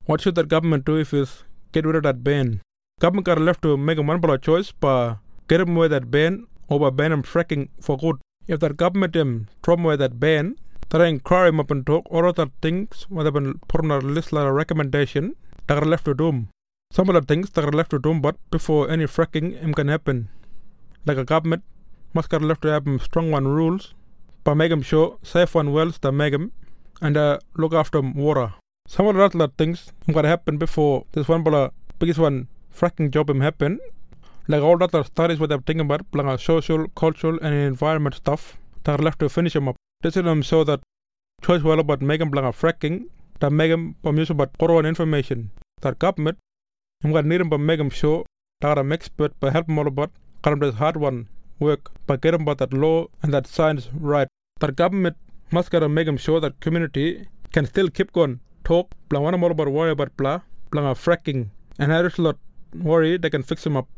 What should the government do if it's get rid of that ban? Government got left to make a one choice, but get him away that ban or by ban him fracking for good. If the government throw away that ban, they inquire him up and talk all other things what have been put on a list like a recommendation that are left to do. Some of the things that are left to do, but before any fracking can happen. Like a government must get left to have strong one rules, but make them sure safe one wells that make them and look after water. Some of the other things gotta happen before this one biggest one fracking job happen. Like all the other studies what they're thinking about, like social, cultural and environment stuff that are left to finish them up. This is them so that choice well about making like fracking that make them use about corona information. That government gotta need them but make them sure that I'm expert but help them all about kind of this hard one work but get them about that law and that science right. That government must gotta make them sure that community can still keep going. Talk, plan one more about worry about blah fracking, and I just lot worry they can fix them up.